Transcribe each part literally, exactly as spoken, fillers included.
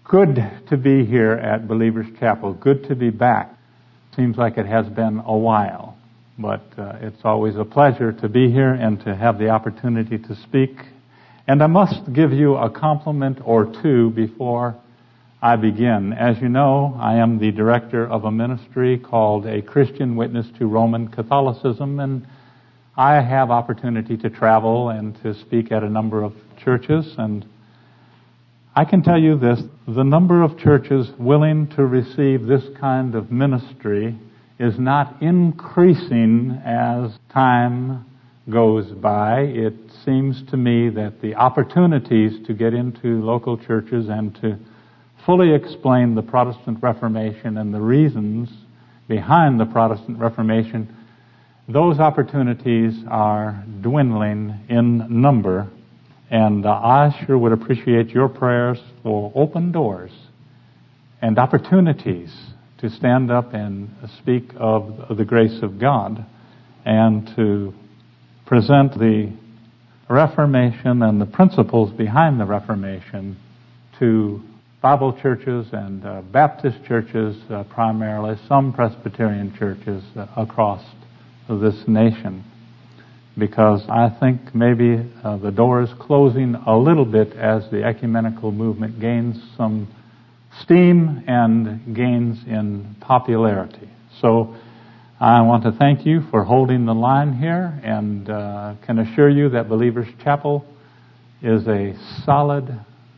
Good to be here at Believers Chapel. Good to be back. Seems like it has been a while, but uh, it's always a pleasure to be here and to have the opportunity to speak. And I must give you a compliment or two before I begin. As you know, I am the director of a ministry called A Christian Witness to Roman Catholicism, and I have opportunity to travel and to speak at a number of churches, and I can tell you this, the number of churches willing to receive this kind of ministry is not increasing as time goes by. It seems to me that the opportunities to get into local churches and to fully explain the Protestant Reformation and the reasons behind the Protestant Reformation, those opportunities are dwindling in number. And uh, I sure would appreciate your prayers for open doors and opportunities to stand up and speak of the grace of God and to present the Reformation and the principles behind the Reformation to Bible churches and uh, Baptist churches uh, primarily, some Presbyterian churches uh, across this nation. Because I think maybe uh, the door is closing a little bit as the ecumenical movement gains some steam and gains in popularity. So I want to thank you for holding the line here, and uh, can assure you that Believers Chapel is a solid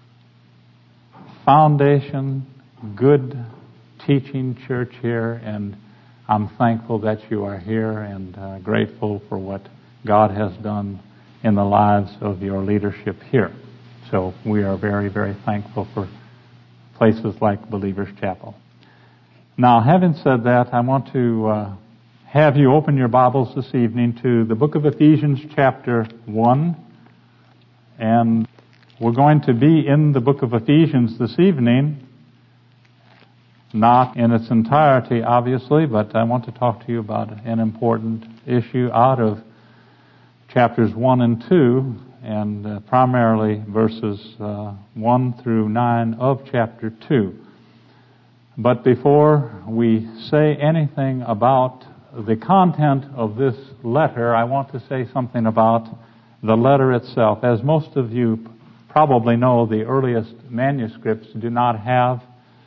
foundation, good teaching church here, and I'm thankful that you are here and uh, grateful for what God has done in the lives of your leadership here. So we are very, very thankful for places like Believers Chapel. Now, having said that, I want to uh, have you open your Bibles this evening to the book of Ephesians chapter one. And we're going to be in the book of Ephesians this evening, not in its entirety, obviously, but I want to talk to you about an important issue out of chapters one and two, and uh, primarily verses uh, one through nine of chapter two. But before we say anything about the content of this letter, I want to say something about the letter itself. As most of you probably know, the earliest manuscripts do not have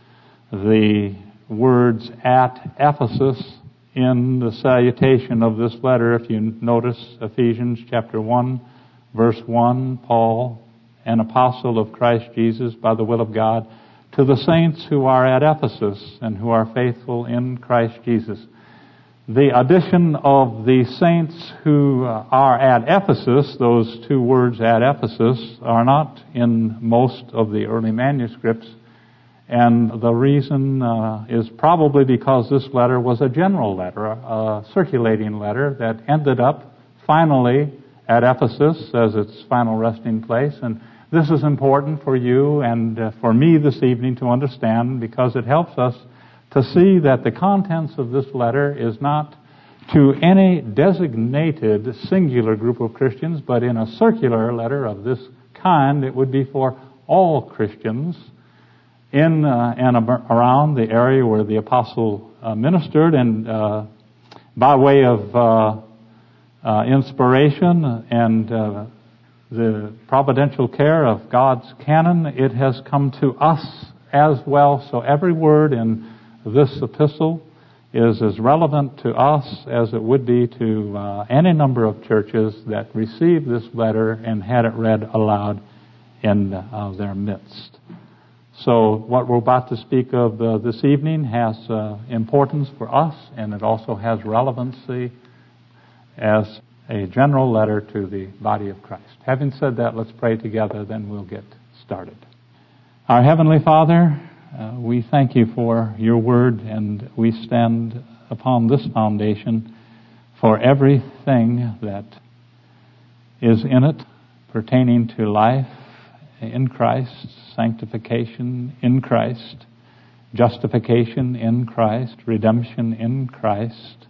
the words "at Ephesus" in the salutation of this letter. If you notice Ephesians chapter one, verse one, Paul, an apostle of Christ Jesus by the will of God, to the saints who are at Ephesus and who are faithful in Christ Jesus. The addition of the saints who are at Ephesus, those two words "at Ephesus," are not in most of the early manuscripts. And the reason uh, is probably because this letter was a general letter, a circulating letter that ended up finally at Ephesus as its final resting place. And this is important for you and uh, for me this evening to understand, because it helps us to see that the contents of this letter is not to any designated singular group of Christians, but in a circular letter of this kind, it would be for all Christians in uh, and ab- around the area where the apostle uh, ministered, and uh, by way of uh, uh, inspiration and uh, the providential care of God's canon, it has come to us as well. So every word in this epistle is as relevant to us as it would be to uh, any number of churches that received this letter and had it read aloud in uh, their midst. So what we're about to speak of uh, this evening has uh, importance for us, and it also has relevancy as a general letter to the body of Christ. Having said that, let's pray together, then we'll get started. Our Heavenly Father, uh, we thank you for your word, and we stand upon this foundation for everything that is in it pertaining to life in Christ, sanctification in Christ, justification in Christ, redemption in Christ,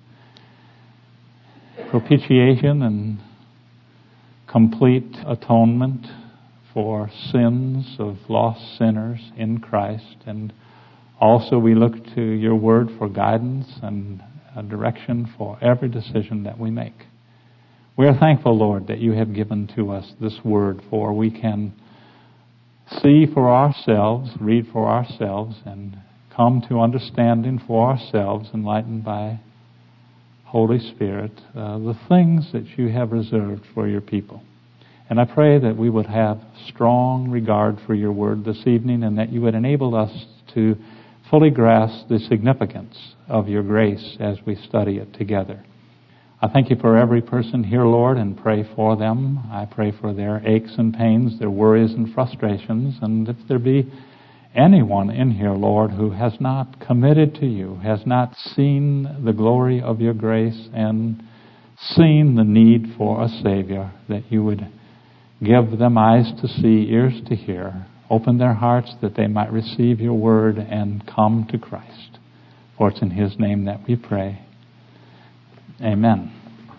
propitiation and complete atonement for sins of lost sinners in Christ. And also we look to your word for guidance and a direction for every decision that we make. We are thankful, Lord, that you have given to us this word, for we can see for ourselves, read for ourselves, and come to understanding for ourselves, enlightened by Holy Spirit, uh, the things that you have reserved for your people. And I pray that we would have strong regard for your word this evening, and that you would enable us to fully grasp the significance of your grace as we study it together. I thank you for every person here, Lord, and pray for them. I pray for their aches and pains, their worries and frustrations. And if there be anyone in here, Lord, who has not committed to you, has not seen the glory of your grace and seen the need for a Savior, that you would give them eyes to see, ears to hear, open their hearts that they might receive your word and come to Christ. For it's in his name that we pray. Amen.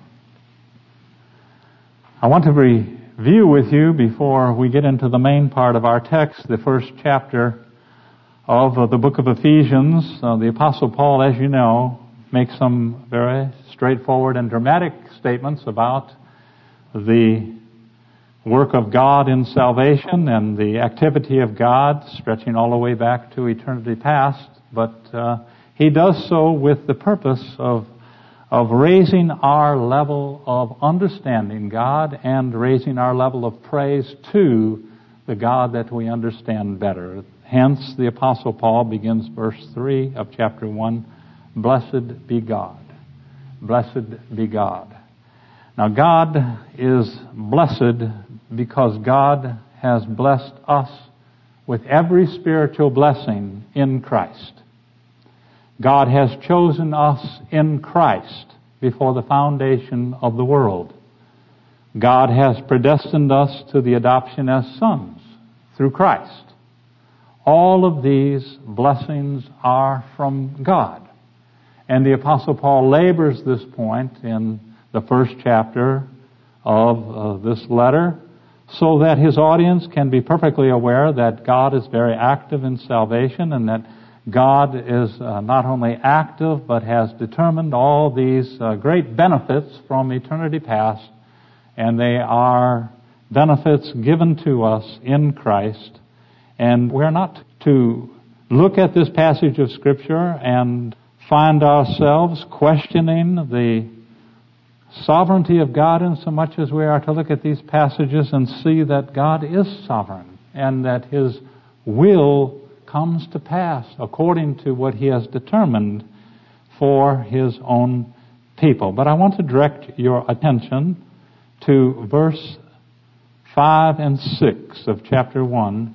I want to review with you, before we get into the main part of our text, the first chapter of the book of Ephesians. Uh, the Apostle Paul, as you know, makes some very straightforward and dramatic statements about the work of God in salvation and the activity of God stretching all the way back to eternity past. But uh, he does so with the purpose of of raising our level of understanding God and raising our level of praise to the God that we understand better. Hence, the Apostle Paul begins verse three of chapter one, Blessed be God. Blessed be God. Now, God is blessed because God has blessed us with every spiritual blessing in Christ. God has chosen us in Christ before the foundation of the world. God has predestined us to the adoption as sons through Christ. All of these blessings are from God. And the Apostle Paul labors this point in the first chapter of uh, this letter, so that his audience can be perfectly aware that God is very active in salvation, and that God is uh, not only active, but has determined all these uh, great benefits from eternity past, and they are benefits given to us in Christ. And we're not to look at this passage of Scripture and find ourselves questioning the sovereignty of God in so much as we are to look at these passages and see that God is sovereign and that his will comes to pass according to what he has determined for his own people. But I want to direct your attention to verse five and six of chapter one.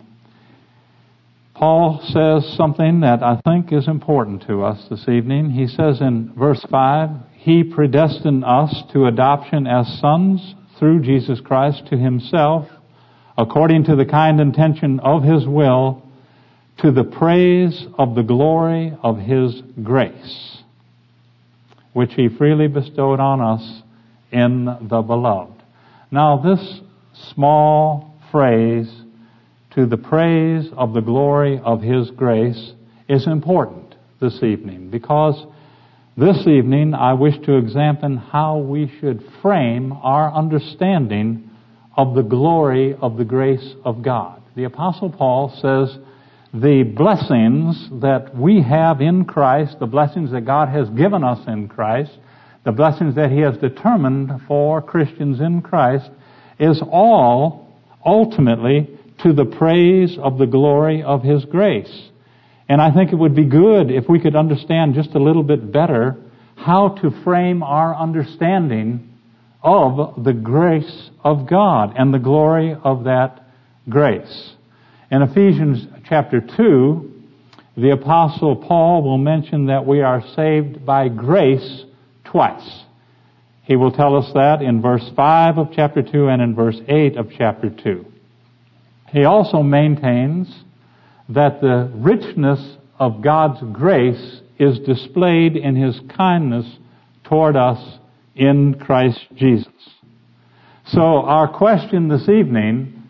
Paul says something that I think is important to us this evening. He says in verse five, He predestined us to adoption as sons through Jesus Christ to himself, according to the kind intention of his will, to the praise of the glory of his grace, which he freely bestowed on us in the beloved. Now, this small phrase, to the praise of the glory of his grace, is important this evening, because this evening I wish to examine how we should frame our understanding of the glory of the grace of God. The Apostle Paul says the blessings that we have in Christ, the blessings that God has given us in Christ, the blessings that he has determined for Christians in Christ, is all ultimately to the praise of the glory of his grace. And I think it would be good if we could understand just a little bit better how to frame our understanding of the grace of God and the glory of that grace. In Ephesians chapter two, the Apostle Paul will mention that we are saved by grace twice. He will tell us that in verse five of chapter two and in verse eight of chapter two. He also maintains that the richness of God's grace is displayed in his kindness toward us in Christ Jesus. So our question this evening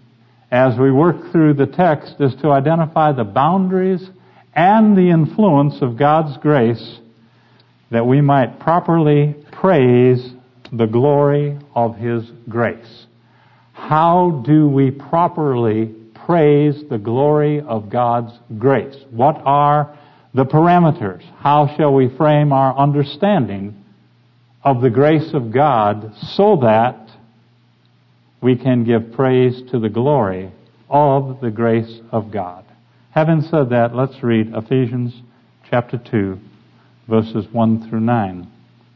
as we work through the text is to identify the boundaries and the influence of God's grace that we might properly praise the glory of His grace. How do we properly praise the glory of God's grace? What are the parameters? How shall we frame our understanding of the grace of God so that we can give praise to the glory of the grace of God? Having said that, let's read Ephesians chapter two, verses one through nine.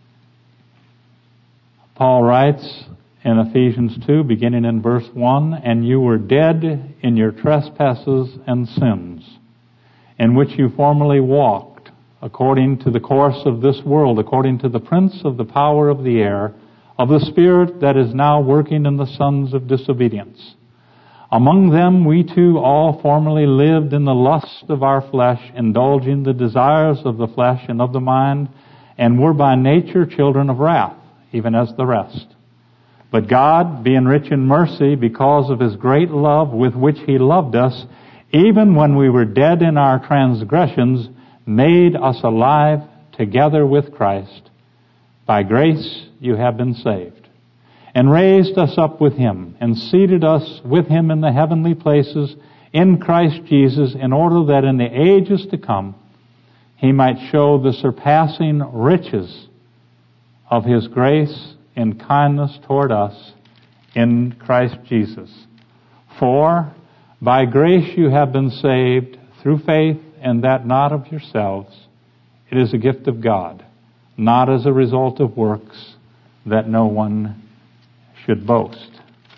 Paul writes in Ephesians two, beginning in verse one, "And you were dead in your trespasses and sins, in which you formerly walked, according to the course of this world, according to the prince of the power of the air, of the spirit that is now working in the sons of disobedience. Among them we too all formerly lived in the lust of our flesh, indulging the desires of the flesh and of the mind, and were by nature children of wrath, even as the rest. But God, being rich in mercy, because of His great love with which He loved us, even when we were dead in our transgressions, made us alive together with Christ. By grace you have been saved, and raised us up with Him, and seated us with Him in the heavenly places in Christ Jesus, in order that in the ages to come He might show the surpassing riches of His grace and kindness toward us in Christ Jesus. For by grace you have been saved through faith, and that not of yourselves. It is a gift of God, not as a result of works, that no one should boast."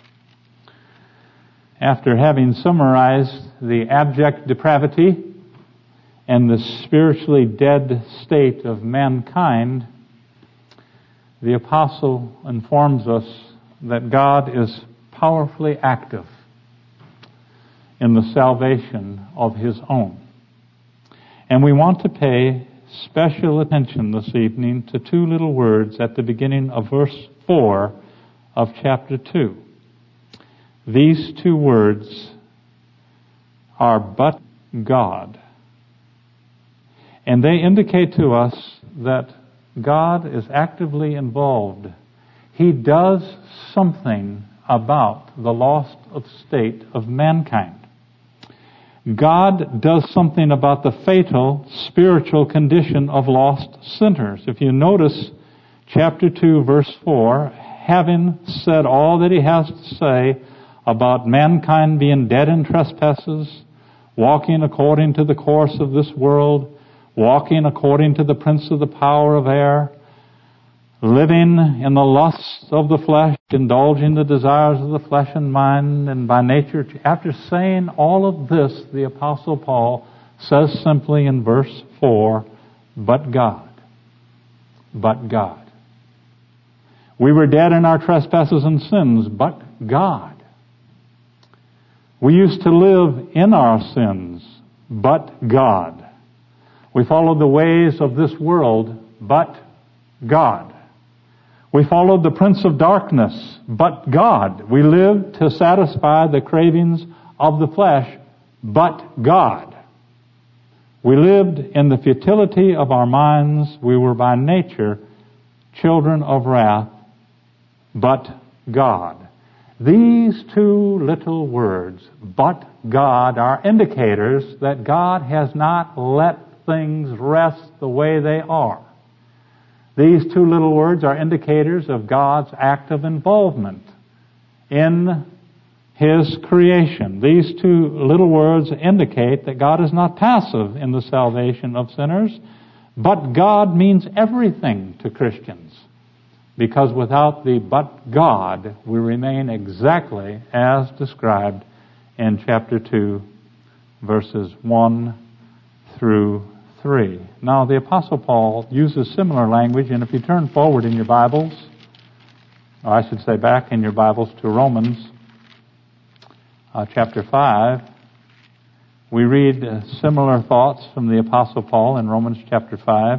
After having summarized the abject depravity and the spiritually dead state of mankind, the apostle informs us that God is powerfully active in the salvation of His own. And we want to pay special attention this evening to two little words at the beginning of verse four of chapter two. These two words are "but God." And they indicate to us that God is actively involved. He does something about the lost state of mankind. God does something about the fatal spiritual condition of lost sinners. If you notice chapter two, verse four, having said all that He has to say about mankind being dead in trespasses, walking according to the course of this world, walking according to the prince of the power of air, living in the lusts of the flesh, indulging the desires of the flesh and mind, and by nature, after saying all of this, the Apostle Paul says simply in verse four, "But God." But God. We were dead in our trespasses and sins, but God. We used to live in our sins, but God. We followed the ways of this world, but God. We followed the prince of darkness, but God. We lived to satisfy the cravings of the flesh, but God. We lived in the futility of our minds. We were by nature children of wrath, but God. These two little words, "but God," are indicators that God has not let things rest the way they are. These two little words are indicators of God's active involvement in His creation. These two little words indicate that God is not passive in the salvation of sinners, but God means everything to Christians. Because without the "but God," we remain exactly as described in chapter two, verses one through three. Now, the Apostle Paul uses similar language, and if you turn forward in your Bibles, or I should say back in your Bibles to Romans uh, chapter five, we read uh, similar thoughts from the Apostle Paul in Romans chapter five.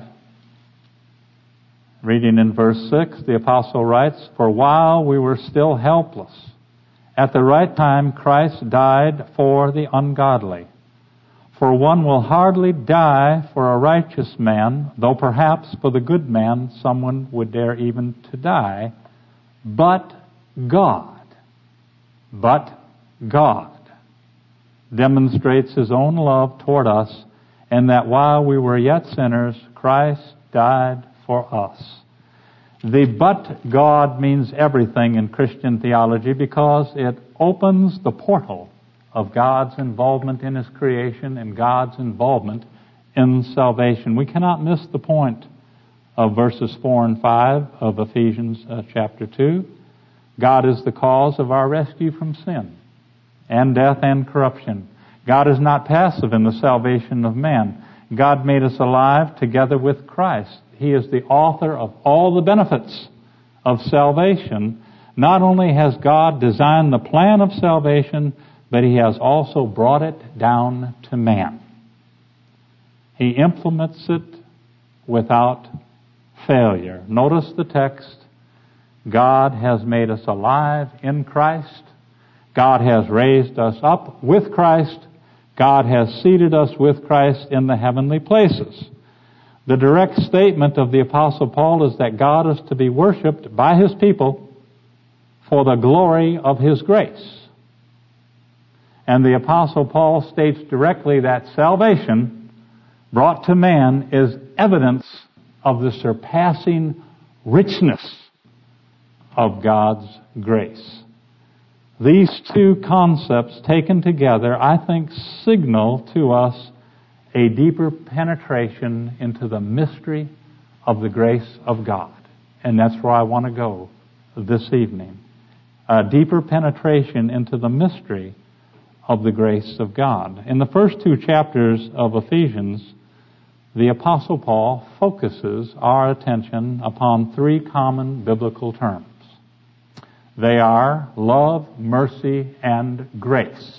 Reading in verse six, the Apostle writes, "For while we were still helpless, At the right time, Christ died for the ungodly. For one will hardly die for a righteous man, though perhaps for the good man someone would dare even to die. But God, but God demonstrates His own love toward us, and that while we were yet sinners, Christ died for us. The but God means everything in Christian theology because it opens the portal of God's involvement in His creation and God's involvement in salvation. We cannot miss the point of verses four and five of Ephesians uh, chapter two. God is the cause of our rescue from sin and death and corruption. God is not passive in the salvation of man. God made us alive together with Christ. He is the author of all the benefits of salvation. Not only has God designed the plan of salvation, but He has also brought it down to man. He implements it without failure. Notice the text. God has made us alive in Christ. God has raised us up with Christ. God has seated us with Christ in the heavenly places. The direct statement of the Apostle Paul is that God is to be worshipped by His people for the glory of His grace. And the Apostle Paul states directly that salvation brought to man is evidence of the surpassing richness of God's grace. These two concepts taken together, I think, signal to us a deeper penetration into the mystery of the grace of God. And that's where I want to go this evening. A deeper penetration into the mystery of the grace of God. In the first two chapters of Ephesians, the Apostle Paul focuses our attention upon three common biblical terms. They are love, mercy, and grace.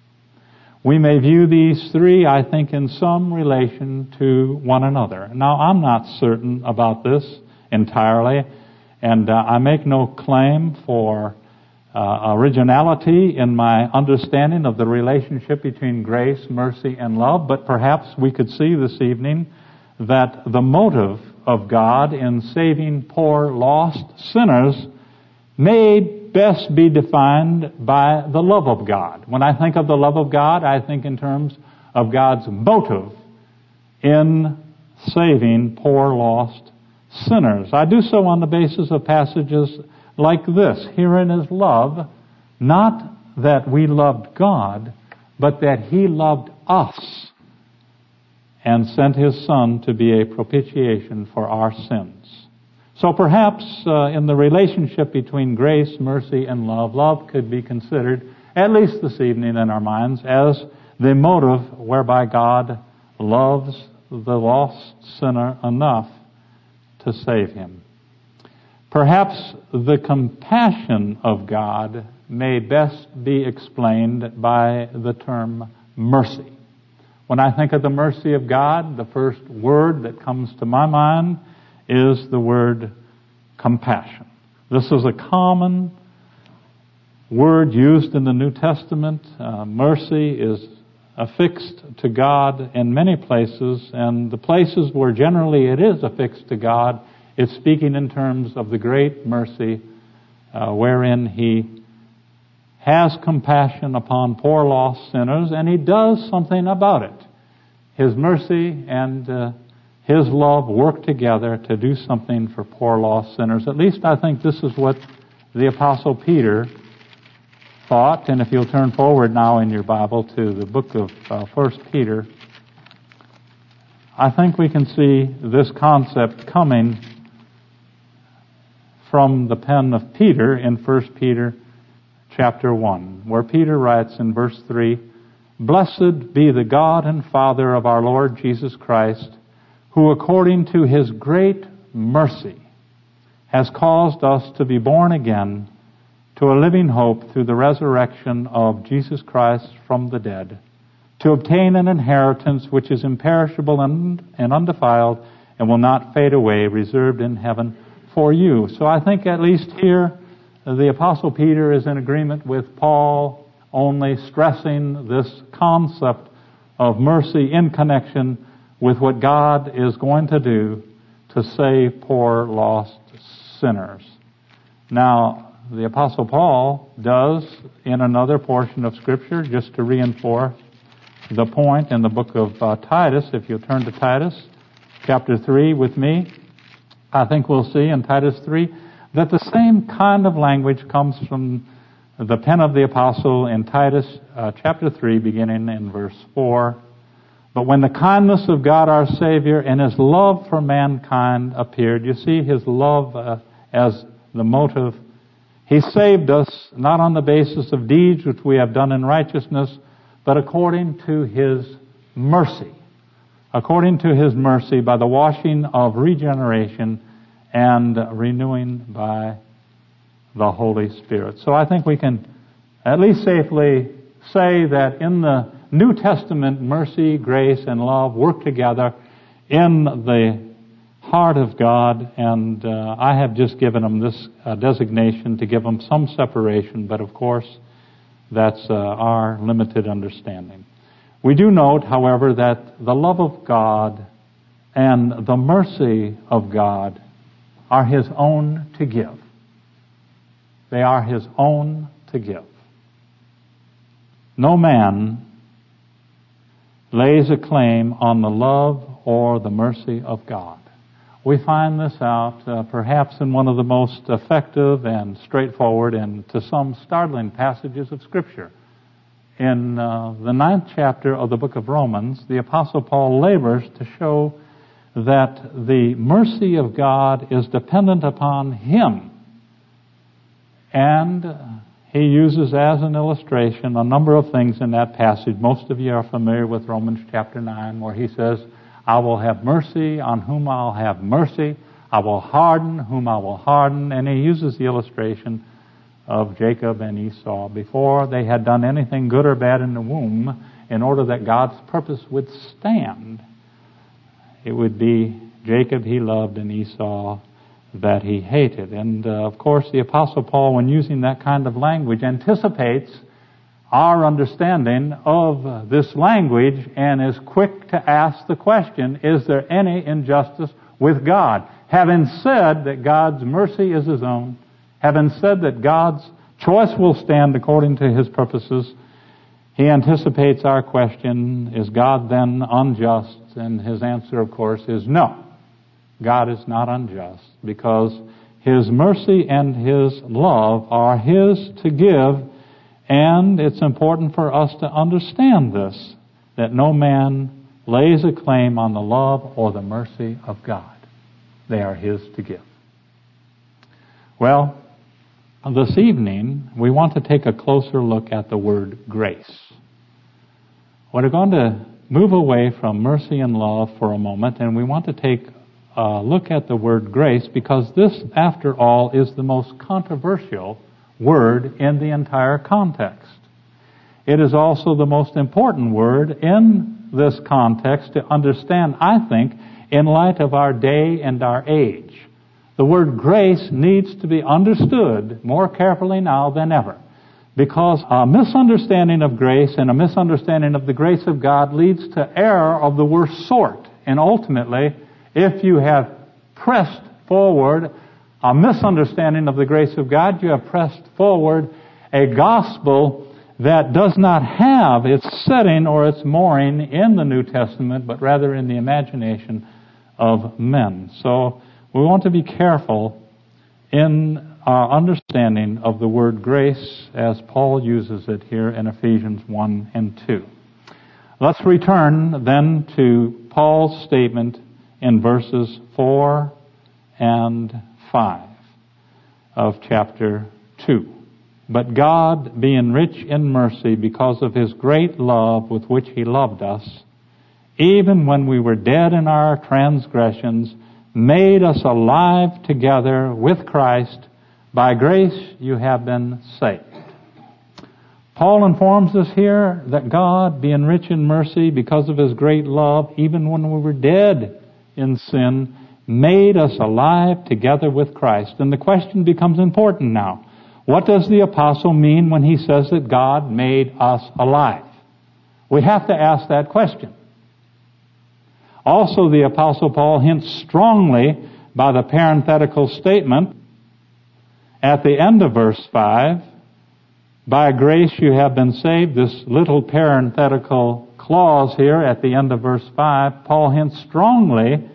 We may view these three, I think, in some relation to one another. Now, I'm not certain about this entirely, and uh, I make no claim for uh, originality in my understanding of the relationship between grace, mercy, and love, but perhaps we could see this evening that the motive of God in saving poor, lost sinners may best be defined by the love of God. When I think of the love of God, I think in terms of God's motive in saving poor, lost sinners. I do so on the basis of passages like this. Herein is love, not that we loved God, but that He loved us and sent His Son to be a propitiation for our sins. So perhaps uh, in the relationship between grace, mercy, and love, love could be considered, at least this evening in our minds, as the motive whereby God loves the lost sinner enough to save him. Perhaps the compassion of God may best be explained by the term mercy. When I think of the mercy of God, the first word that comes to my mind is the word compassion. This is a common word used in the New Testament. Uh, mercy is affixed to God in many places, and the places where generally it is affixed to God, it's speaking in terms of the great mercy uh, wherein He has compassion upon poor lost sinners, and He does something about it. His mercy and uh, His love work together to do something for poor lost sinners. At least I think this is what the Apostle Peter thought. And if you'll turn forward now in your Bible to the book of uh, First Peter, I think we can see this concept coming from the pen of Peter in First Peter chapter one, where Peter writes in verse three, "Blessed be the God and Father of our Lord Jesus Christ, who according to His great mercy has caused us to be born again to a living hope through the resurrection of Jesus Christ from the dead, to obtain an inheritance which is imperishable and, and undefiled and will not fade away, reserved in heaven for you." So I think at least here the Apostle Peter is in agreement with Paul, only stressing this concept of mercy in connection with what God is going to do to save poor, lost sinners. Now, the Apostle Paul does, in another portion of Scripture, just to reinforce the point in the book of uh, Titus, if you'll turn to Titus chapter three with me, I think we'll see in Titus three that the same kind of language comes from the pen of the apostle in Titus uh, chapter three, beginning in verse four. But when the kindness of God our Savior and His love for mankind appeared, you see His love uh, as the motive. He saved us not on the basis of deeds which we have done in righteousness, but according to His mercy. According to His mercy, by the washing of regeneration and renewing by the Holy Spirit. So I think we can at least safely say that in the New Testament, mercy, grace, and love work together in the heart of God, and uh, I have just given them this uh, designation to give them some separation, but of course that's uh, our limited understanding. We do note, however, that the love of God and the mercy of God are His own to give. They are His own to give. No man lays a claim on the love or the mercy of God. We find this out uh, perhaps in one of the most effective and straightforward and to some startling passages of Scripture. In uh, the ninth chapter of the book of Romans, the Apostle Paul labors to show that the mercy of God is dependent upon Him. And he uses as an illustration a number of things in that passage. Most of you are familiar with Romans chapter nine, where he says, I will have mercy on whom I'll have mercy. I will harden whom I will harden. And he uses the illustration of Jacob and Esau before they had done anything good or bad in the womb, in order that God's purpose would stand. It would be Jacob he loved and Esau that he hated. And uh, of course the Apostle Paul, when using that kind of language, anticipates our understanding of this language and is quick to ask the question, is there any injustice with God? Having said that God's mercy is His own, having said that God's choice will stand according to His purposes, he anticipates our question, is God then unjust? And his answer, of course, is no. God is not unjust, because His mercy and His love are His to give, and it's important for us to understand this, that no man lays a claim on the love or the mercy of God. They are His to give. Well, this evening, we want to take a closer look at the word grace. We're going to move away from mercy and love for a moment, and we want to take a look at the word grace, because this, after all, is the most controversial word in the entire context. It is also the most important word in this context to understand, I think, in light of our day and our age. The word grace needs to be understood more carefully now than ever, because a misunderstanding of grace and a misunderstanding of the grace of God leads to error of the worst sort. And ultimately, if you have pressed forward a misunderstanding of the grace of God, you have pressed forward a gospel that does not have its setting or its mooring in the New Testament, but rather in the imagination of men. So we want to be careful in our understanding of the word grace as Paul uses it here in Ephesians one and two. Let's return then to Paul's statement in verses four and five of chapter two. But God, being rich in mercy because of His great love with which He loved us, even when we were dead in our transgressions, made us alive together with Christ. By grace you have been saved. Paul informs us here that God, being rich in mercy because of His great love, even when we were dead in sin, made us alive together with Christ. And the question becomes important now. What does the apostle mean when he says that God made us alive? We have to ask that question. Also, the apostle Paul hints strongly by the parenthetical statement at the end of verse five, by grace you have been saved. This little parenthetical clause here at the end of verse five, Paul hints strongly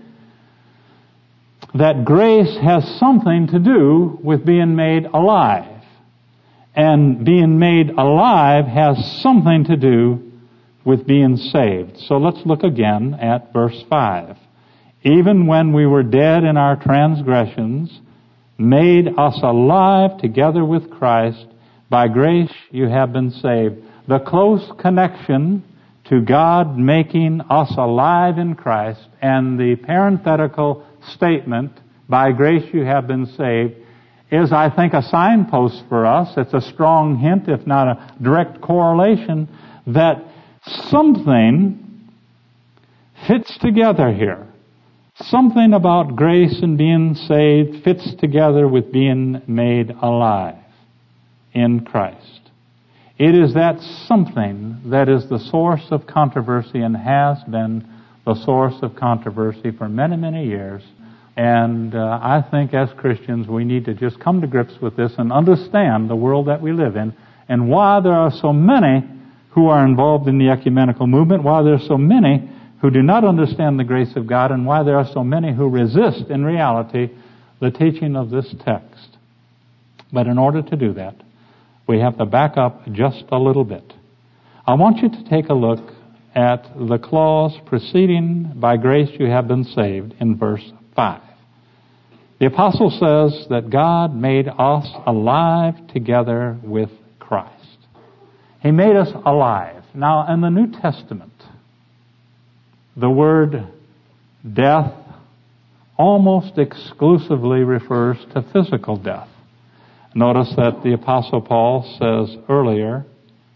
that grace has something to do with being made alive. And being made alive has something to do with being saved. So let's look again at verse five. Even when we were dead in our transgressions, made us alive together with Christ, by grace you have been saved. The close connection to God making us alive in Christ and the parenthetical statement, by grace you have been saved, is, I think, a signpost for us. It's a strong hint, if not a direct correlation, that something fits together here. Something about grace and being saved fits together with being made alive in Christ. It is that something that is the source of controversy and has been the source of controversy for many, many years. And uh, I think as Christians we need to just come to grips with this and understand the world that we live in and why there are so many who are involved in the ecumenical movement, why there are so many who do not understand the grace of God, and why there are so many who resist in reality the teaching of this text. But in order to do that, we have to back up just a little bit. I want you to take a look at the clause preceding by grace you have been saved in verse five. The apostle says that God made us alive together with Christ. He made us alive. Now, in the New Testament, the word death almost exclusively refers to physical death. Notice that the apostle Paul says earlier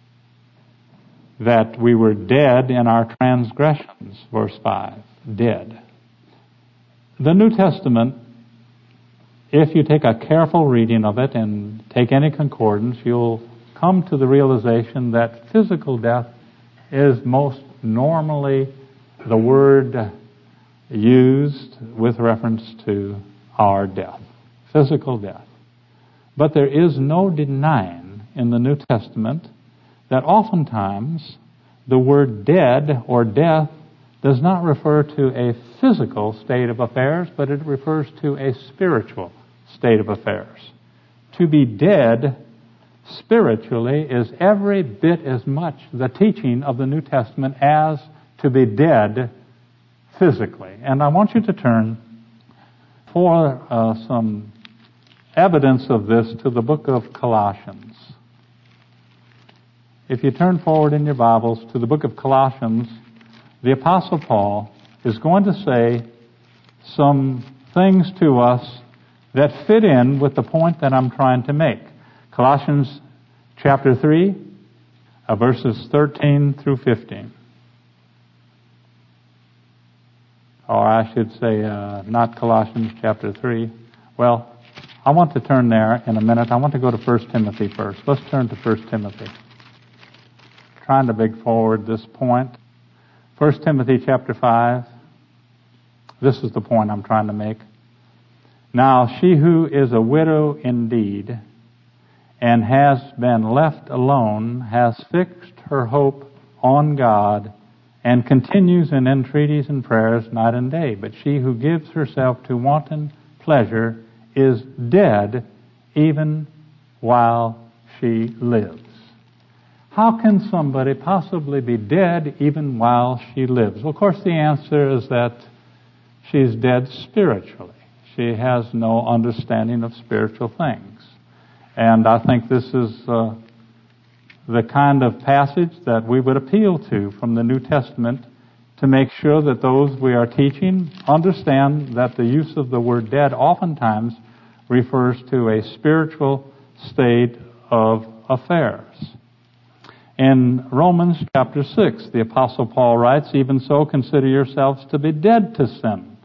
that we were dead in our transgressions, verse five, dead. The New Testament, if you take a careful reading of it and take any concordance, you'll come to the realization that physical death is most normally the word used with reference to our death, physical death. But there is no denying in the New Testament that oftentimes the word dead or death does not refer to a physical state of affairs, but it refers to a spiritual state of affairs. To be dead spiritually is every bit as much the teaching of the New Testament as to be dead physically. And I want you to turn for uh, some evidence of this to the book of Colossians. If you turn forward in your Bibles to the book of Colossians, the Apostle Paul is going to say some things to us that fit in with the point that I'm trying to make. Colossians chapter three, uh, verses thirteen through fifteen. Or I should say, uh, not Colossians chapter three. Well, I want to turn there in a minute. I want to go to First Timothy first. Let's turn to First Timothy. Trying to bring forward this point. First Timothy chapter five. This is the point I'm trying to make. Now she who is a widow indeed, and has been left alone, has fixed her hope on God, and continues in entreaties and prayers night and day. But she who gives herself to wanton pleasure is dead even while she lives. How can somebody possibly be dead even while she lives? Well, of course, the answer is that she's dead spiritually. She has no understanding of spiritual things. And I think this is uh, the kind of passage that we would appeal to from the New Testament to make sure that those we are teaching understand that the use of the word dead oftentimes refers to a spiritual state of affairs. In Romans chapter six, the Apostle Paul writes, "Even so, consider yourselves to be dead to sin."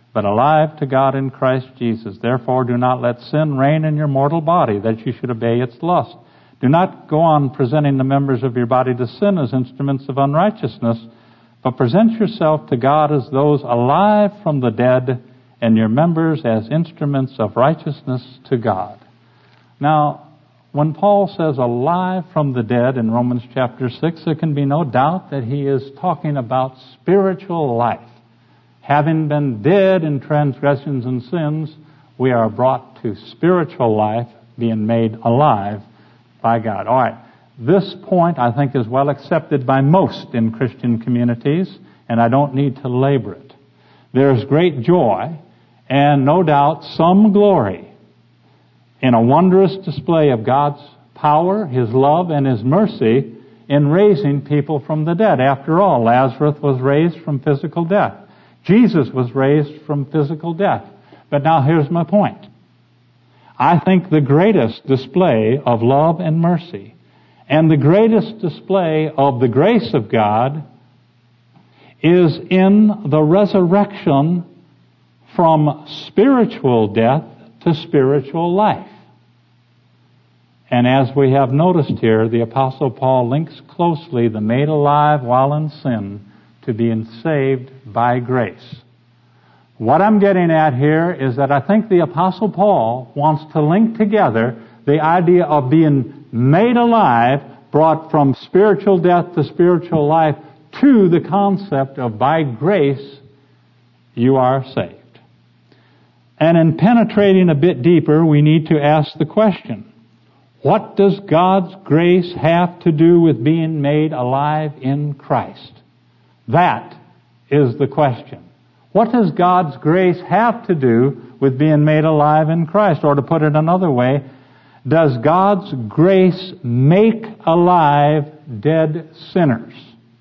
but alive to God in Christ Jesus. Therefore do not let sin reign in your mortal body, that you should obey its lust. Do not go on presenting the members of your body to sin as instruments of unrighteousness, but present yourself to God as those alive from the dead, and your members as instruments of righteousness to God. Now, when Paul says alive from the dead in Romans chapter six, there can be no doubt that he is talking about spiritual life. Having been dead in transgressions and sins, we are brought to spiritual life, being made alive by God. All right. This point, I think, is well accepted by most in Christian communities, and I don't need to labor it. There's great joy and no doubt some glory in a wondrous display of God's power, His love, and His mercy in raising people from the dead. After all, Lazarus was raised from physical death. Jesus was raised from physical death. But now here's my point. I think the greatest display of love and mercy and the greatest display of the grace of God is in the resurrection from spiritual death to spiritual life. And as we have noticed here, the Apostle Paul links closely the made alive while in sin to being saved by grace. What I'm getting at here is that I think the Apostle Paul wants to link together the idea of being made alive, brought from spiritual death to spiritual life, to the concept of by grace you are saved. And in penetrating a bit deeper, we need to ask the question, what does God's grace have to do with being made alive in Christ? That is the question. What does God's grace have to do with being made alive in Christ? Or to put it another way, does God's grace make alive dead sinners?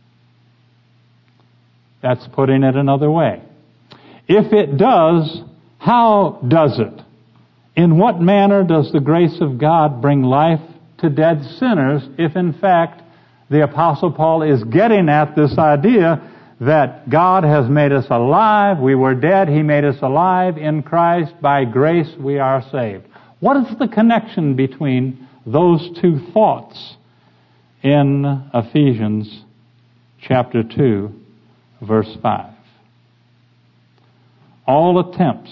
That's putting it another way. If it does, how does it? In what manner does the grace of God bring life to dead sinners if in fact the Apostle Paul is getting at this idea that God has made us alive, we were dead, He made us alive in Christ, by grace we are saved. What is the connection between those two thoughts in Ephesians chapter two, verse five? All attempts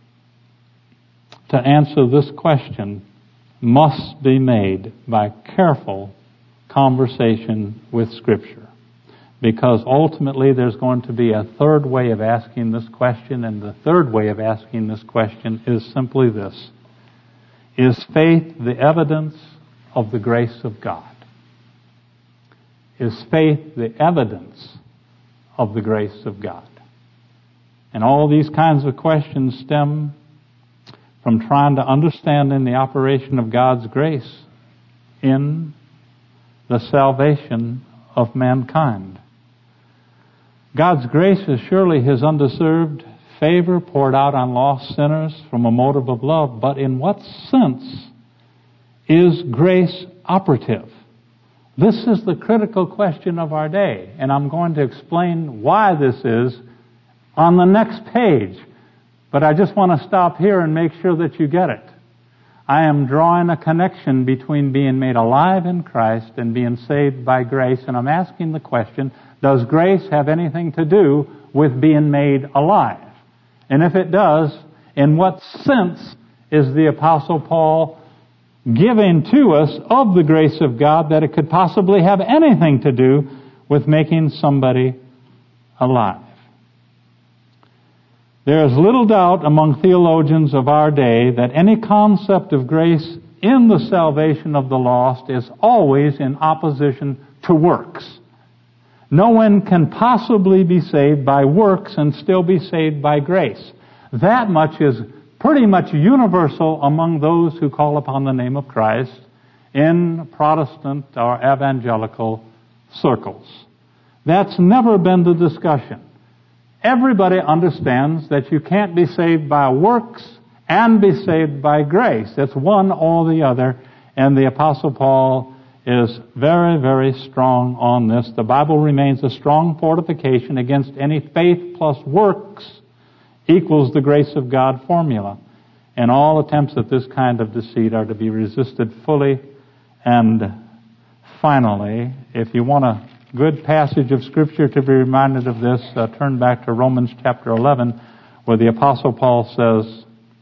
to answer this question must be made by careful conversation with Scripture. Because ultimately there's going to be a third way of asking this question, and the third way of asking this question is simply this. Is faith the evidence of the grace of God? Is faith the evidence of the grace of God? And all these kinds of questions stem from trying to understand in the operation of God's grace in the salvation of mankind. God's grace is surely His undeserved favor poured out on lost sinners from a motive of love, but in what sense is grace operative? This is the critical question of our day, and I'm going to explain why this is on the next page. But I just want to stop here and make sure that you get it. I am drawing a connection between being made alive in Christ and being saved by grace, and I'm asking the question, does grace have anything to do with being made alive? And if it does, in what sense is the Apostle Paul giving to us of the grace of God that it could possibly have anything to do with making somebody alive? There is little doubt among theologians of our day that any concept of grace in the salvation of the lost is always in opposition to works. No one can possibly be saved by works and still be saved by grace. That much is pretty much universal among those who call upon the name of Christ in Protestant or evangelical circles. That's never been the discussion. Everybody understands that you can't be saved by works and be saved by grace. It's one or the other, and the Apostle Paul is very, very strong on this. The Bible remains a strong fortification against any faith plus works equals the grace of God formula. And all attempts at this kind of deceit are to be resisted fully. And finally, if you want a good passage of Scripture to be reminded of this, uh, turn back to Romans chapter eleven, where the Apostle Paul says,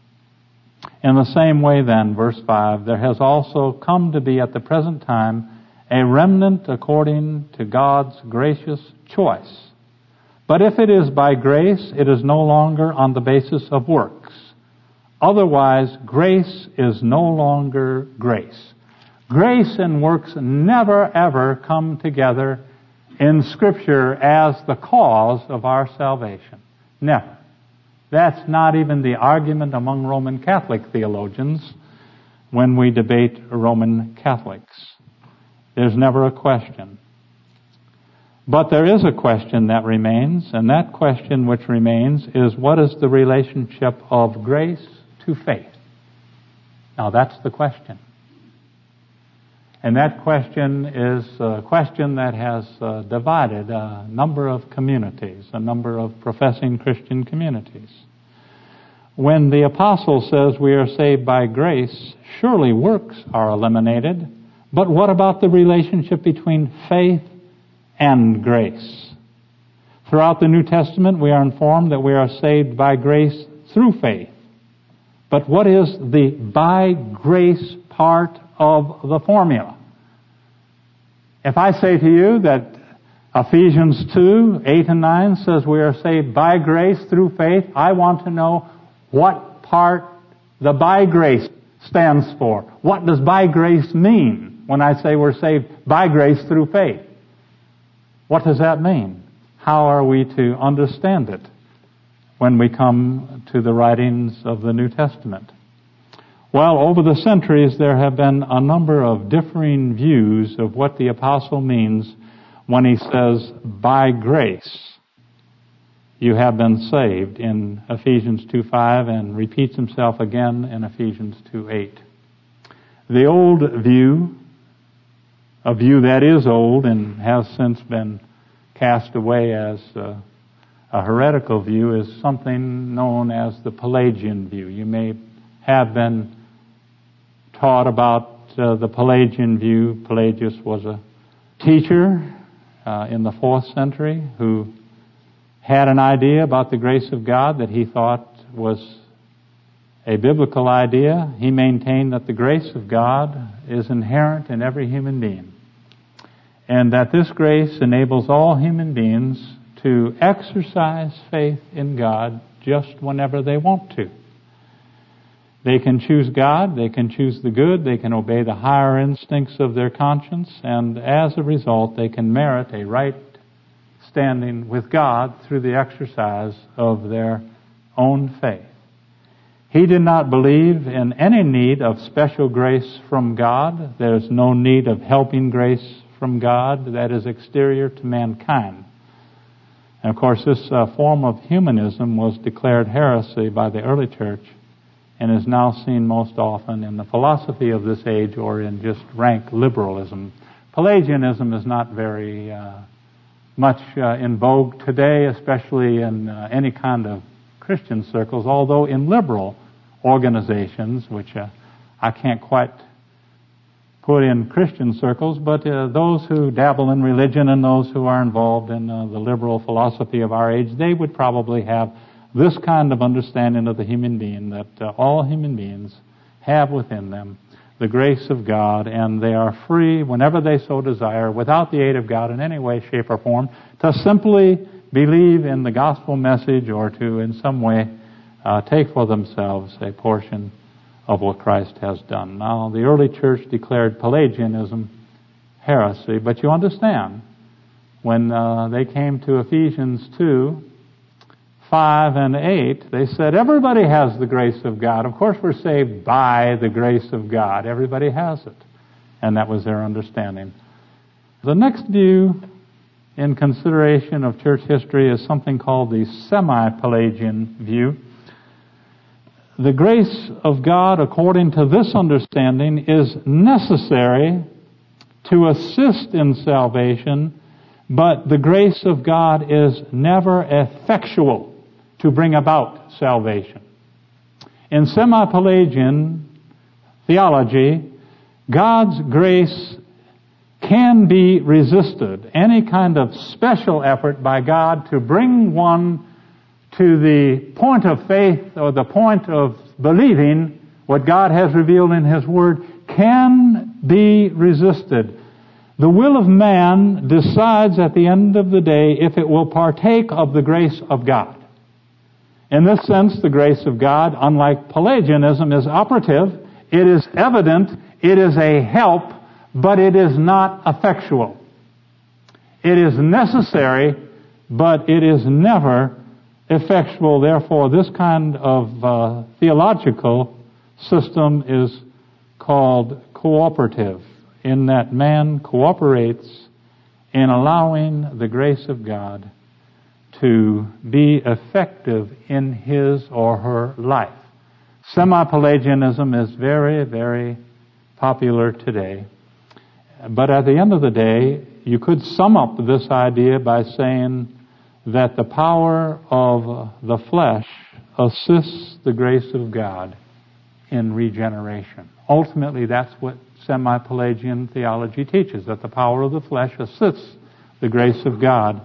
"In the same way then," verse five, "there has also come to be at the present time a remnant according to God's gracious choice. But if it is by grace, it is no longer on the basis of works. Otherwise, grace is no longer grace." Grace and works never ever come together in Scripture as the cause of our salvation. Never. That's not even the argument among Roman Catholic theologians when we debate Roman Catholics. There's never a question. But there is a question that remains, and that question which remains is, what is the relationship of grace to faith? Now that's the question. And that question is a question that has uh, divided a number of communities, a number of professing Christian communities. When the apostle says we are saved by grace, surely works are eliminated. But what about the relationship between faith and grace? Throughout the New Testament, we are informed that we are saved by grace through faith. But what is the by grace part of the formula? If I say to you that Ephesians two, eight and nine says we are saved by grace through faith, I want to know what part the by grace stands for. What does by grace mean when I say we're saved by grace through faith? What does that mean? How are we to understand it when we come to the writings of the New Testament? Well, over the centuries, there have been a number of differing views of what the apostle means when he says, by grace you have been saved, in Ephesians two five, and repeats himself again in Ephesians two eight. The old view, a view that is old and has since been cast away as a, a heretical view, is something known as the Pelagian view. You may have been taught about uh, the Pelagian view. Pelagius was a teacher uh, in the fourth century who had an idea about the grace of God that he thought was a biblical idea. He maintained that the grace of God is inherent in every human being, and that this grace enables all human beings to exercise faith in God just whenever they want to. They can choose God, they can choose the good, they can obey the higher instincts of their conscience, and as a result they can merit a right standing with God through the exercise of their own faith. He did not believe in any need of special grace from God. There's no need of helping grace from God that is exterior to mankind. And of course, this uh, form of humanism was declared heresy by the early church and is now seen most often in the philosophy of this age or in just rank liberalism. Pelagianism is not very uh, much uh, in vogue today, especially in uh, any kind of Christian circles, although in liberal organizations, which uh, I can't quite put in Christian circles, but uh, those who dabble in religion and those who are involved in uh, the liberal philosophy of our age, they would probably have this kind of understanding of the human being, that uh, all human beings have within them the grace of God, and they are free whenever they so desire, without the aid of God in any way, shape, or form, to simply believe in the gospel message or to in some way uh, take for themselves a portion of what Christ has done. Now, the early church declared Pelagianism heresy, but you understand, when uh, they came to Ephesians two, five and eight, they said everybody has the grace of God. Of course we're saved by the grace of God. Everybody has it. And that was their understanding. The next view in consideration of church history is something called the semi-Pelagian view. The grace of God, according to this understanding, is necessary to assist in salvation, but the grace of God is never effectual to bring about salvation. In semi-Pelagian theology, God's grace can be resisted. Any kind of special effort by God to bring one to the point of faith or the point of believing what God has revealed in His Word can be resisted. The will of man decides at the end of the day if it will partake of the grace of God. In this sense, the grace of God, unlike Pelagianism, is operative. It is evident. It is a help, but it is not effectual. It is necessary, but it is never effectual. Therefore, this kind of uh, theological system is called cooperative, in that man cooperates in allowing the grace of God to be effective in his or her life. Semi-Pelagianism is very, very popular today. But at the end of the day, you could sum up this idea by saying that the power of the flesh assists the grace of God in regeneration. Ultimately, that's what semi-Pelagian theology teaches, that the power of the flesh assists the grace of God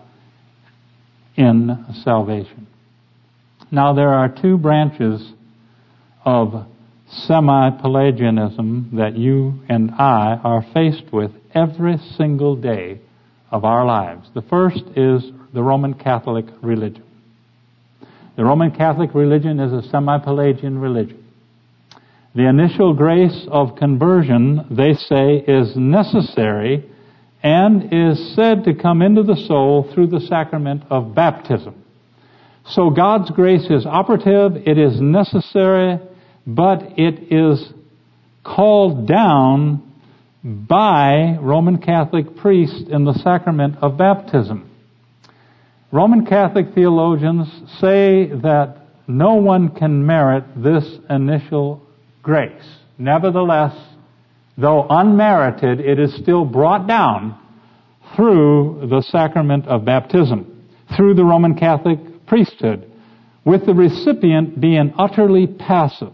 in salvation. Now, there are two branches of semi-Pelagianism that you and I are faced with every single day of our lives. The first is the Roman Catholic religion. The Roman Catholic religion is a semi-Pelagian religion. The initial grace of conversion, they say, is necessary and is said to come into the soul through the sacrament of baptism. So God's grace is operative, it is necessary, but it is called down by Roman Catholic priests in the sacrament of baptism. Roman Catholic theologians say that no one can merit this initial grace. Nevertheless, though unmerited, it is still brought down through the sacrament of baptism, through the Roman Catholic priesthood, with the recipient being utterly passive.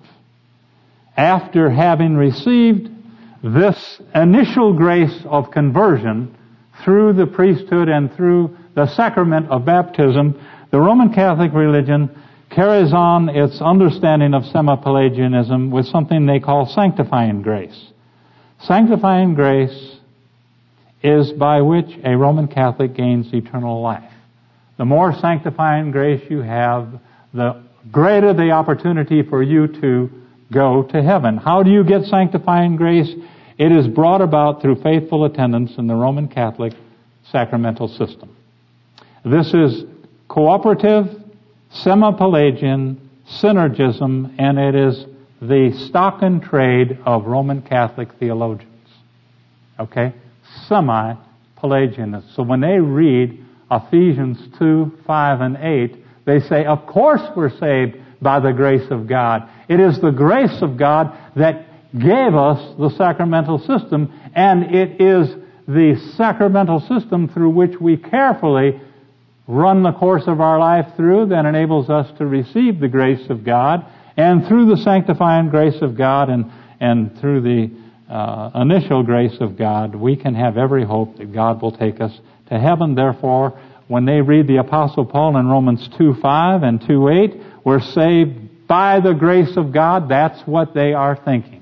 After having received this initial grace of conversion through the priesthood and through the sacrament of baptism, the Roman Catholic religion carries on its understanding of semi-Pelagianism with something they call sanctifying grace. Sanctifying grace is by which a Roman Catholic gains eternal life. The more sanctifying grace you have, the greater the opportunity for you to go to heaven. How do you get sanctifying grace? It is brought about through faithful attendance in the Roman Catholic sacramental system. This is cooperative, semi-Pelagian, synergism, and it is the stock and trade of Roman Catholic theologians. Okay? Semi-Pelagianists. So when they read Ephesians two, five, and eight, they say, of course we're saved by the grace of God. It is the grace of God that gave us the sacramental system, and it is the sacramental system through which we carefully run the course of our life through that enables us to receive the grace of God, and through the sanctifying grace of God and, and through the uh, initial grace of God, we can have every hope that God will take us to heaven. Therefore, when they read the Apostle Paul in Romans two five and two eight, we're saved by the grace of God, that's what they are thinking.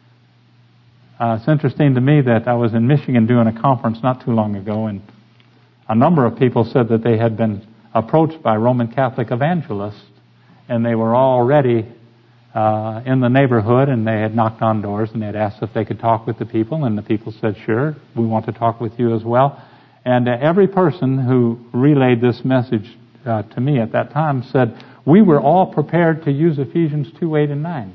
Uh, it's interesting to me that I was in Michigan doing a conference not too long ago, and a number of people said that they had been approached by Roman Catholic evangelists, and they were already uh, in the neighborhood, and they had knocked on doors, and they had asked if they could talk with the people, and the people said, sure, we want to talk with you as well. And uh, every person who relayed this message uh, to me at that time said, we were all prepared to use Ephesians two, eight, and nine.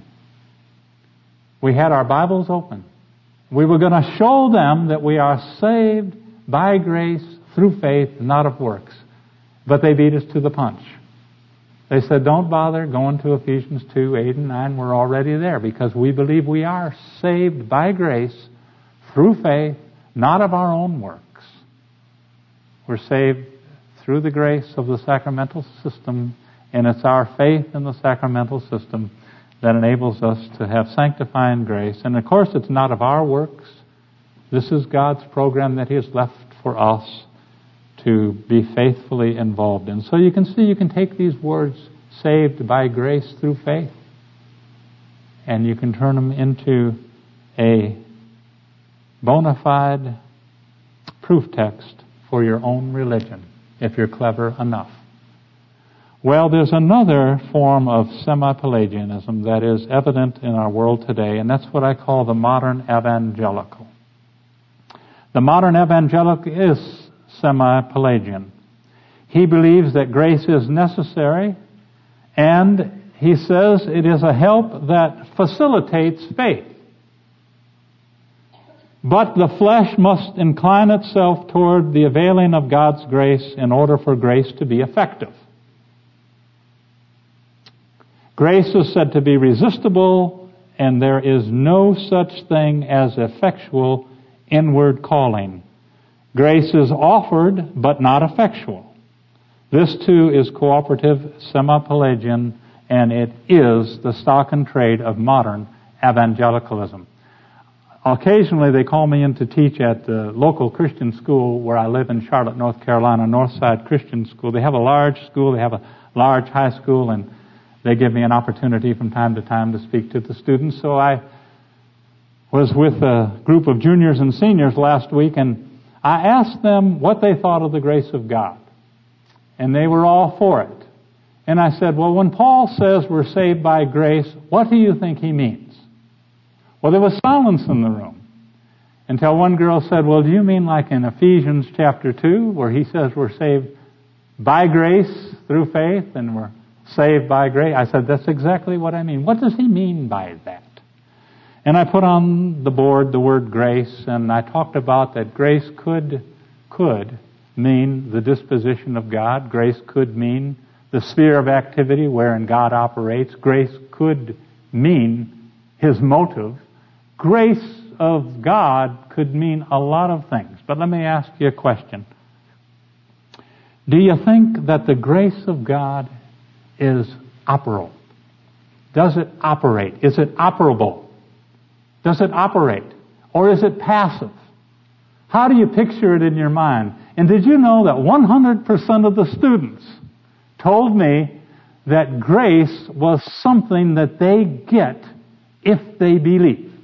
We had our Bibles open. We were going to show them that we are saved by grace through faith, not of works. But they beat us to the punch. They said, don't bother going to Ephesians two, eight, and nine. We're already there because we believe we are saved by grace through faith, not of our own works. We're saved through the grace of the sacramental system, And it's our faith in the sacramental system that enables us to have sanctifying grace. And of course, it's not of our works. This is God's program that He has left for us to be faithfully involved in. So you can see, you can take these words, saved by grace through faith, and you can turn them into a bona fide proof text for your own religion, if you're clever enough. Well, there's another form of semi-Pelagianism that is evident in our world today, and that's what I call the modern evangelical. The modern evangelical is semi-Pelagian. He believes that grace is necessary, and he says it is a help that facilitates faith. But the flesh must incline itself toward the availing of God's grace in order for grace to be effective. Grace is said to be resistible, and there is no such thing as effectual inward calling. Grace is offered, but not effectual. This too is cooperative semi-Pelagian, and it is the stock and trade of modern evangelicalism. Occasionally they call me in to teach at the local Christian school where I live in Charlotte, North Carolina, Northside Christian School. They have a large school, they have a large high school, and they give me an opportunity from time to time to speak to the students. So I was with a group of juniors and seniors last week, and I asked them what they thought of the grace of God. And they were all for it. And I said, well, when Paul says we're saved by grace, what do you think he means? Well, there was silence in the room. Until one girl said, well, do you mean like in Ephesians chapter two, where he says we're saved by grace through faith and we're saved by grace? I said, that's exactly what I mean. What does he mean by that? And I put on the board the word grace, and I talked about that grace could, could mean the disposition of God. Grace could mean the sphere of activity wherein God operates. Grace could mean His motive. Grace of God could mean a lot of things. But let me ask you a question. Do you think that the grace of God is operable? Does it operate? Is it operable? Does it operate? Or is it passive? How do you picture it in your mind? And did you know that one hundred percent of the students told me that grace was something that they get if they believe?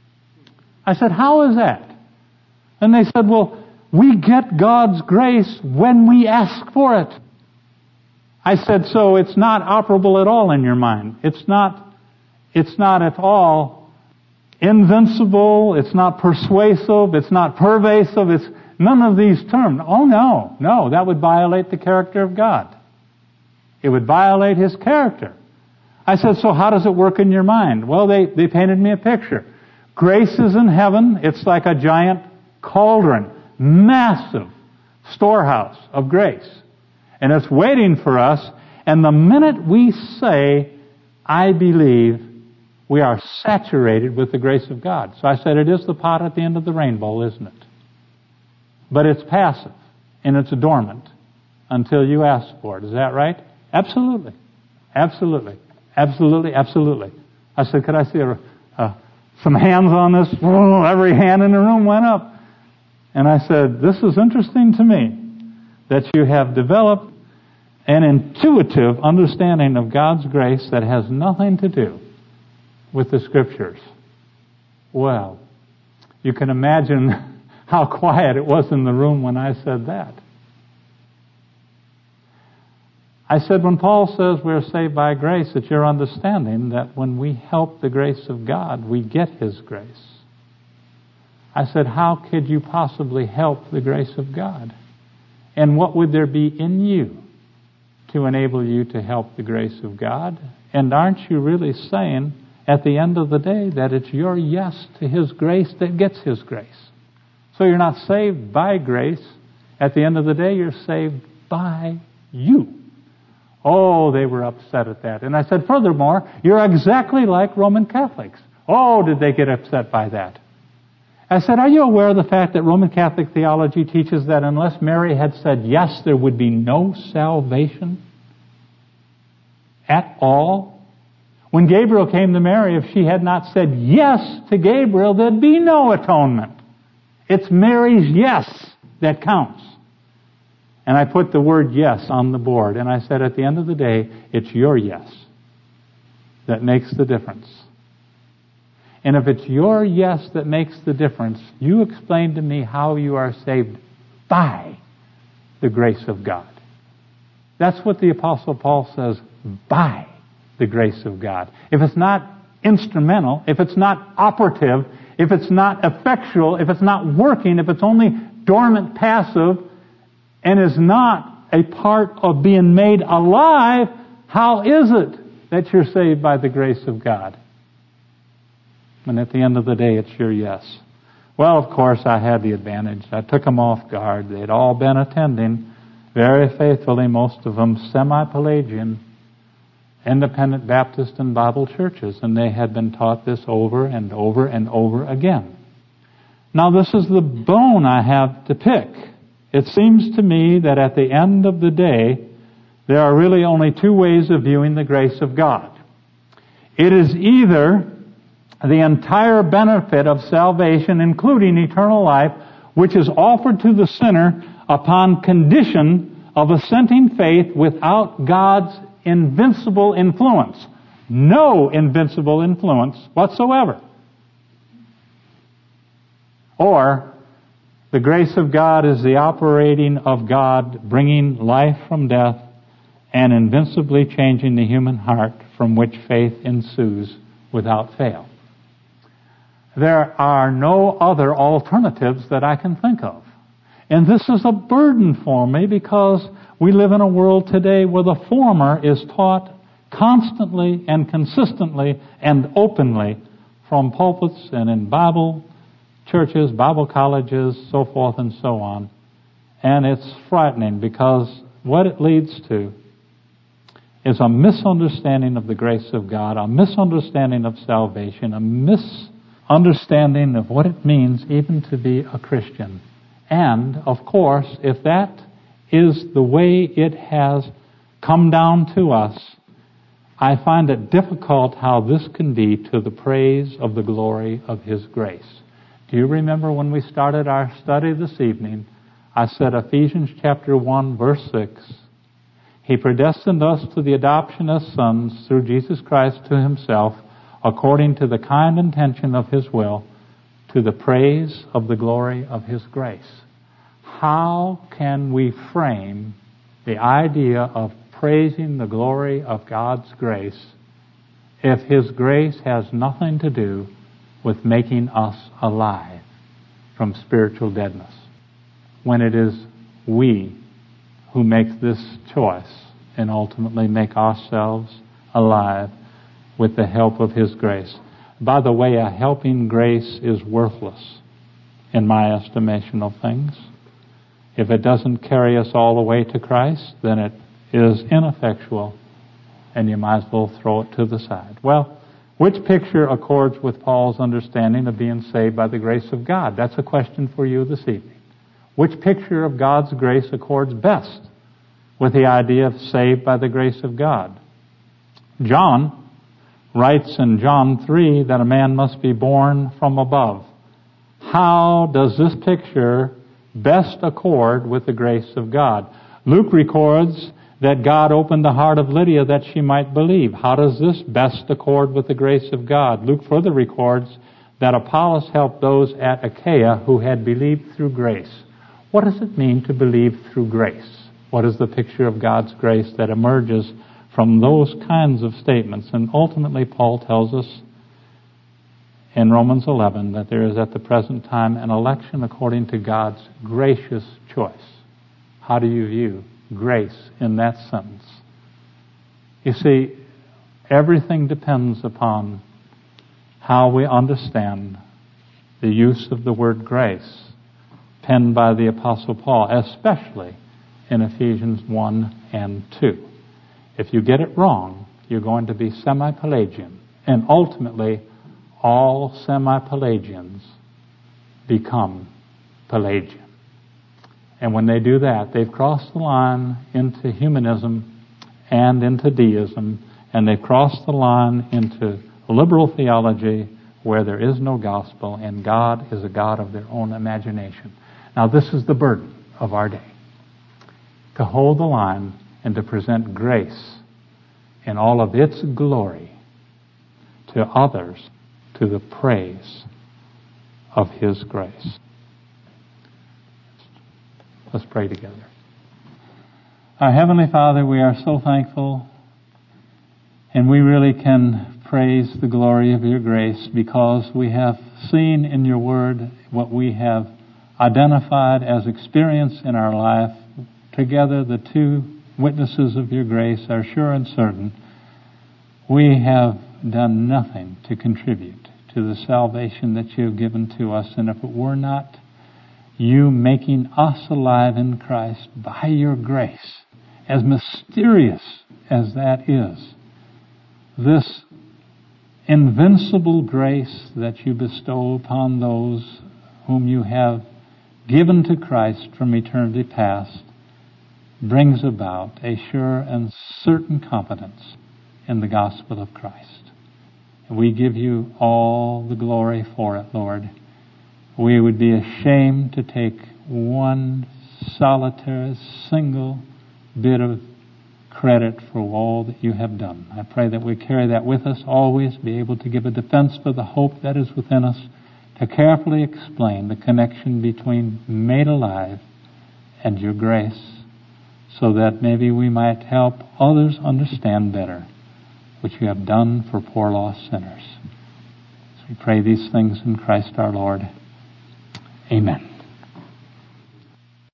I said, how is that? And they said, well, we get God's grace when we ask for it. I said, so it's not operable at all in your mind. It's not, it's not at all invincible, it's not persuasive, it's not pervasive, it's none of these terms. Oh no, no, that would violate the character of God. It would violate His character. I said, so how does it work in your mind? Well, they, they painted me a picture. Grace is in heaven. It's like a giant cauldron, massive storehouse of grace. And it's waiting for us, and the minute we say, I believe, we are saturated with the grace of God. So I said, it is the pot at the end of the rainbow, isn't it? But it's passive, and it's dormant until you ask for it. Is that right? Absolutely. Absolutely. Absolutely. Absolutely. I said, could I see a, a, some hands on this? Oh, every hand in the room went up. And I said, this is interesting to me, that you have developed an intuitive understanding of God's grace that has nothing to do with the Scriptures. Well, you can imagine how quiet it was in the room when I said that. I said, when Paul says we're saved by grace, it's your understanding that when we help the grace of God, we get His grace. I said, how could you possibly help the grace of God? And what would there be in you to enable you to help the grace of God? And aren't you really saying, at the end of the day, that it's your yes to His grace that gets His grace? So you're not saved by grace. At the end of the day, you're saved by you. Oh, they were upset at that. And I said, furthermore, you're exactly like Roman Catholics. Oh, did they get upset by that? I said, are you aware of the fact that Roman Catholic theology teaches that unless Mary had said yes, there would be no salvation? at all? When Gabriel came to Mary, if she had not said yes to Gabriel, there'd be no atonement. It's Mary's yes that counts. And I put the word yes on the board, and I said at the end of the day, it's your yes that makes the difference. And if it's your yes that makes the difference, you explain to me how you are saved by the grace of God. That's what the Apostle Paul says, by the grace of God. If it's not instrumental, if it's not operative, if it's not effectual, if it's not working, if it's only dormant, passive, and is not a part of being made alive, how is it that you're saved by the grace of God? And at the end of the day, it's your yes. Well, of course, I had the advantage. I took them off guard. They'd all been attending very faithfully, most of them semi-Pelagian, independent Baptist and Bible churches, and they had been taught this over and over and over again. Now, this is the bone I have to pick. It seems to me that at the end of the day, there are really only two ways of viewing the grace of God. It is either the entire benefit of salvation, including eternal life, which is offered to the sinner upon condition of assenting faith without God's invincible influence. No invincible influence whatsoever. Or, the grace of God is the operating of God, bringing life from death and invincibly changing the human heart, from which faith ensues without fail. There are no other alternatives that I can think of. And this is a burden for me because we live in a world today where the former is taught constantly and consistently and openly from pulpits and in Bible churches, Bible colleges, so forth and so on. And it's frightening because what it leads to is a misunderstanding of the grace of God, a misunderstanding of salvation, a misunderstanding of what it means even to be a Christian. And, of course, if that is the way it has come down to us, I find it difficult how this can be to the praise of the glory of His grace. Do you remember when we started our study this evening, I said Ephesians chapter one, verse six, He predestined us to the adoption as sons through Jesus Christ to Himself, according to the kind intention of His will, to the praise of the glory of His grace. How can we frame the idea of praising the glory of God's grace if His grace has nothing to do with making us alive from spiritual deadness, when it is we who make this choice and ultimately make ourselves alive with the help of His grace? By the way, a helping grace is worthless in my estimation of things. If it doesn't carry us all the way to Christ, then it is ineffectual, and you might as well throw it to the side. Well, which picture accords with Paul's understanding of being saved by the grace of God? That's a question for you this evening. Which picture of God's grace accords best with the idea of saved by the grace of God? John writes in John three that a man must be born from above. How does this picture best accord with the grace of God? Luke records that God opened the heart of Lydia that she might believe. How does this best accord with the grace of God? Luke further records that Apollos helped those at Achaia who had believed through grace. What does it mean to believe through grace? What is the picture of God's grace that emerges from those kinds of statements? And ultimately, Paul tells us in Romans eleven that there is at the present time an election according to God's gracious choice. How do you view grace in that sentence? You see, everything depends upon how we understand the use of the word grace penned by the Apostle Paul, especially in Ephesians one and two. If you get it wrong, you're going to be semi-Pelagian. And ultimately, all semi-Pelagians become Pelagian. And when they do that, they've crossed the line into humanism and into deism And they've crossed the line into liberal theology where there is no gospel, and God is a God of their own imagination. Now, this is the burden of our day, to hold the line and to present grace in all of its glory to others, to the praise of His grace. Let's pray together. Our Heavenly Father, we are so thankful, and we really can praise the glory of your grace because we have seen in your word what we have identified as experience in our life. Together, the two witnesses of your grace are sure and certain. We have done nothing to contribute to the salvation that you have given to us, and if it were not you making us alive in Christ by your grace, as mysterious as that is, this invincible grace that you bestow upon those whom you have given to Christ from eternity past brings about a sure and certain confidence in the gospel of Christ. And we give you all the glory for it, Lord. We would be ashamed to take one solitary, single bit of credit for all that you have done. I pray that we carry that with us always, be able to give a defense for the hope that is within us, to carefully explain the connection between made alive and your grace, so that maybe we might help others understand better what you have done for poor lost sinners. So we pray these things in Christ our Lord. Amen.